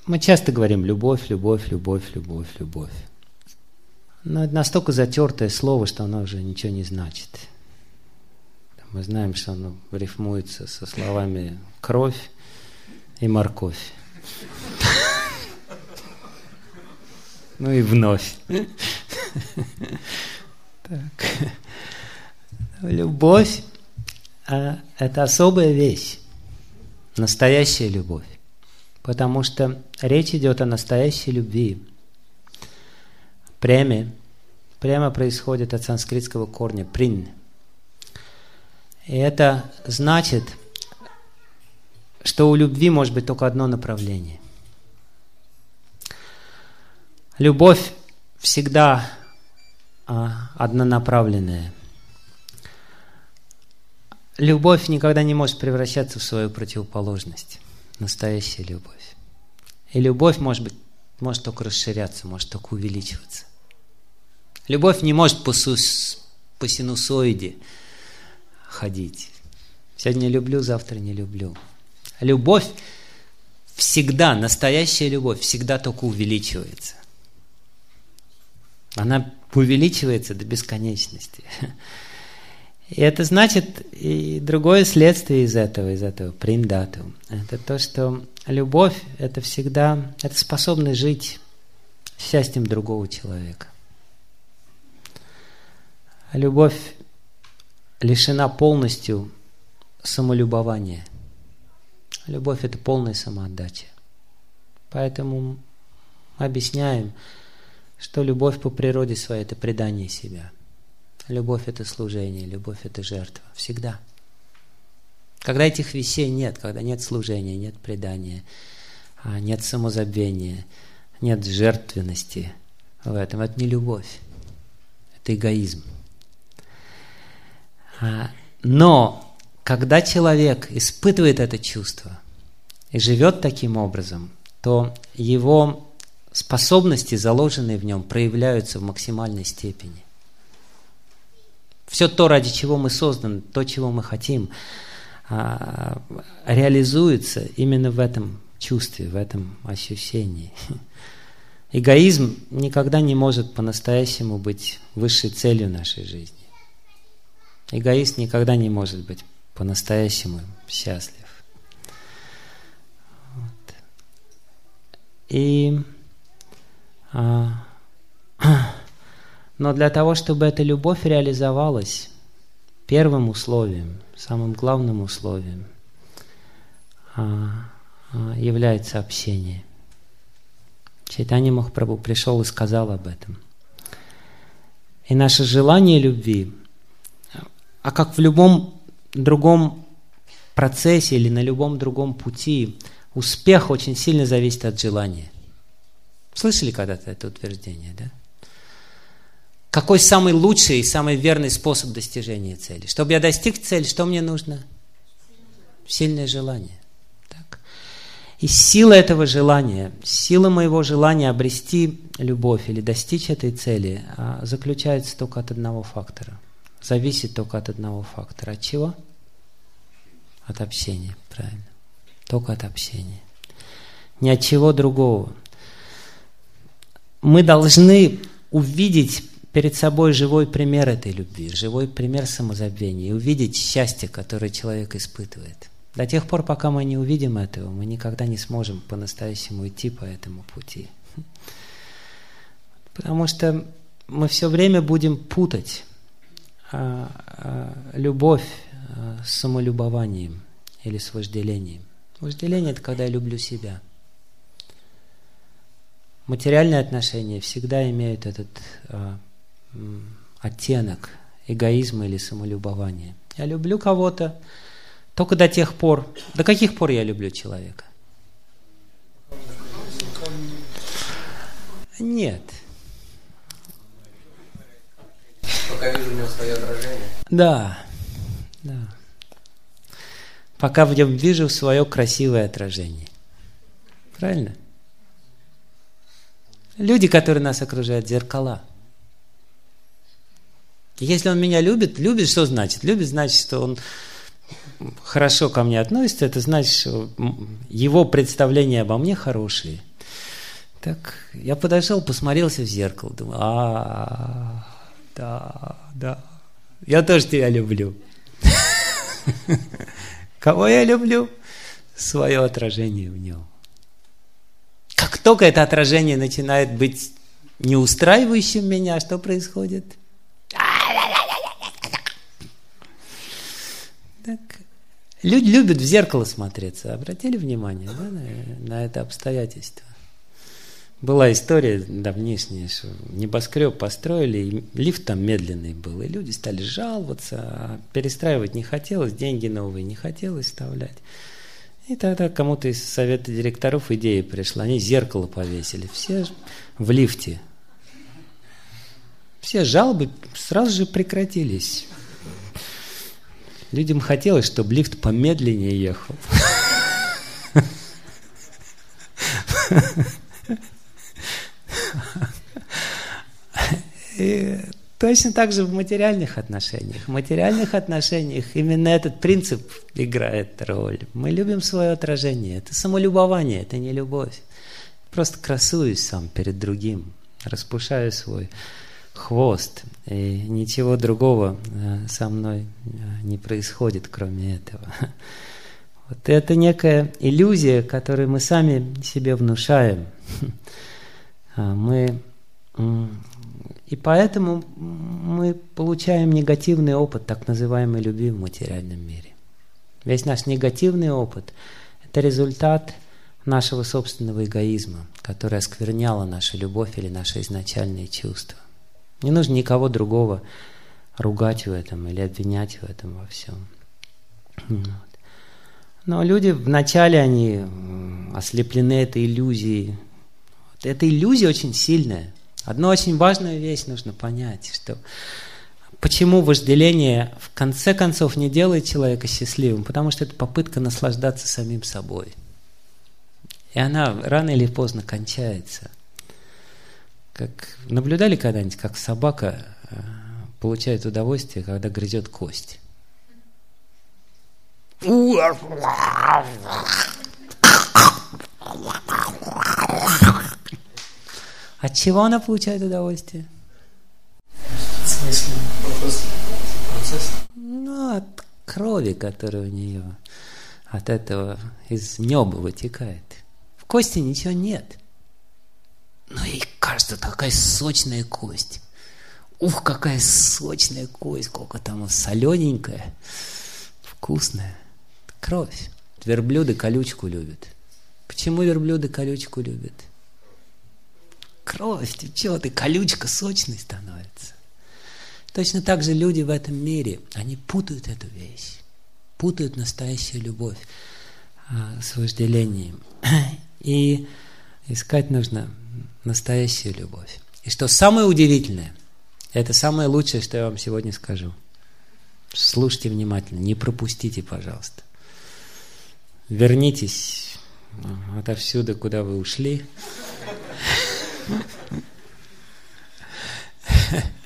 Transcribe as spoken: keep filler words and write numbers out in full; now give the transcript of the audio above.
Мы часто говорим любовь, любовь, любовь, любовь, любовь. Но это настолько затертое слово, что оно уже ничего не значит. Мы знаем, что оно рифмуется со словами кровь и морковь. Ну и вновь. Так. Любовь – это особая вещь, настоящая любовь, потому что речь идет о настоящей любви. Према, према происходит от санскритского корня прин. И это значит, что у любви может быть только одно направление. Любовь всегда а, однонаправленная. Любовь никогда не может превращаться в свою противоположность. Настоящая любовь. И любовь может быть, может только расширяться, может только увеличиваться. Любовь не может по, сус, по синусоиде ходить. Сегодня люблю, завтра не люблю. Любовь всегда, настоящая любовь, всегда только увеличивается. Она увеличивается до бесконечности. И это значит, и другое следствие из этого, из этого приндату, это то, что любовь – это всегда, это способность жить счастьем другого человека. Любовь лишена полностью самолюбования. Любовь – это полная самоотдача. Поэтому мы объясняем, что любовь по природе своей – это предание себя. Любовь – это служение, любовь – это жертва. Всегда. Когда этих вещей нет, когда нет служения, нет предания, нет самозабвения, нет жертвенности в этом, это не любовь. Это эгоизм. Но когда человек испытывает это чувство и живет таким образом, то его способности, заложенные в нем, проявляются в максимальной степени. Все то, ради чего мы созданы, то, чего мы хотим, реализуется именно в этом чувстве, в этом ощущении. Эгоизм никогда не может по-настоящему быть высшей целью нашей жизни. Эгоист никогда не может быть по-настоящему счастлив. Вот. И а, но для того, чтобы эта любовь реализовалась, первым условием, самым главным условием а, а, является общение. Чайтанья Махапрабху пришел и сказал об этом. И наше желание любви, а как в любом другом процессе или на любом другом пути, успех очень сильно зависит от желания. Слышали когда-то это утверждение, да? Какой самый лучший и самый верный способ достижения цели? Чтобы я достиг цели, что мне нужно? Сильное желание. Так. И сила этого желания, сила моего желания обрести любовь или достичь этой цели заключается только от одного фактора. Зависит только от одного фактора. От чего? От общения, правильно. Только от общения. Ни от чего другого. Мы должны увидеть перед собой живой пример этой любви, живой пример самозабвения, и увидеть счастье, которое человек испытывает. До тех пор, пока мы не увидим этого, мы никогда не сможем по-настоящему идти по этому пути. Потому что мы все время будем путать а, а, любовь а, с самолюбованием или с вожделением. Вожделение – это когда я люблю себя. Материальные отношения всегда имеют этот а, м, оттенок эгоизма или самолюбования. Я люблю кого-то только до тех пор. До каких пор я люблю человека? Нет. Пока вижу у него свое отражение. Да, да. Пока в нем вижу свое красивое отражение. Правильно? Люди, которые нас окружают, зеркала. Если он меня любит, любит, что значит? Любит, значит, что он хорошо ко мне относится, это значит, что его представления обо мне хорошие. Так, я подошел, посмотрелся в зеркало, думаю, а, да, да, я тоже тебя люблю. Кого я люблю? Свое отражение в нем. Как только это отражение начинает быть не устраивающим меня, что происходит? Так. Люди любят в зеркало смотреться. Обратили внимание, да, на, на это обстоятельство? Была история давнишняя, что небоскреб построили, и лифт там медленный был, и люди стали жаловаться, а перестраивать не хотелось, деньги новые не хотелось вставлять. И тогда кому-то из совета директоров идея пришла, они зеркало повесили, все в лифте. Все жалобы сразу же прекратились. Людям хотелось, чтобы лифт помедленнее ехал. И точно так же в материальных отношениях. В материальных отношениях именно этот принцип играет роль. Мы любим свое отражение. Это самолюбование, это не любовь. Просто красуюсь сам перед другим, распушаю свой хвост. И ничего другого со мной не происходит, кроме этого. Вот это некая иллюзия, которую мы сами себе внушаем. Мы... И поэтому мы получаем негативный опыт так называемой любви в материальном мире. Весь наш негативный опыт – это результат нашего собственного эгоизма, который оскверняло нашу любовь или наши изначальные чувства. Не нужно никого другого ругать в этом или обвинять в этом во всем. Вот. Но люди вначале они ослеплены этой иллюзией. Вот эта иллюзия очень сильная. Одну очень важную вещь нужно понять, что почему вожделение в конце концов не делает человека счастливым, потому что это попытка наслаждаться самим собой. И она рано или поздно кончается. Как, наблюдали когда-нибудь, как собака получает удовольствие, когда грызет кость? От чего она получает удовольствие? В смысле? Вопрос. Процесс? Ну, от крови, которая у нее от этого из неба вытекает. В кости ничего нет. Но ей кажется, такая сочная кость. Ух, какая сочная кость, сколько там солененькая, вкусная. Кровь. Верблюды колючку любят. Почему верблюды колючку любят? Кровь течет, и колючка сочной становится. Точно так же люди в этом мире, они путают эту вещь, путают настоящую любовь а, с вожделением. И искать нужно настоящую любовь. И что самое удивительное, это самое лучшее, что я вам сегодня скажу. Слушайте внимательно, не пропустите, пожалуйста. Вернитесь отовсюду, куда вы ушли.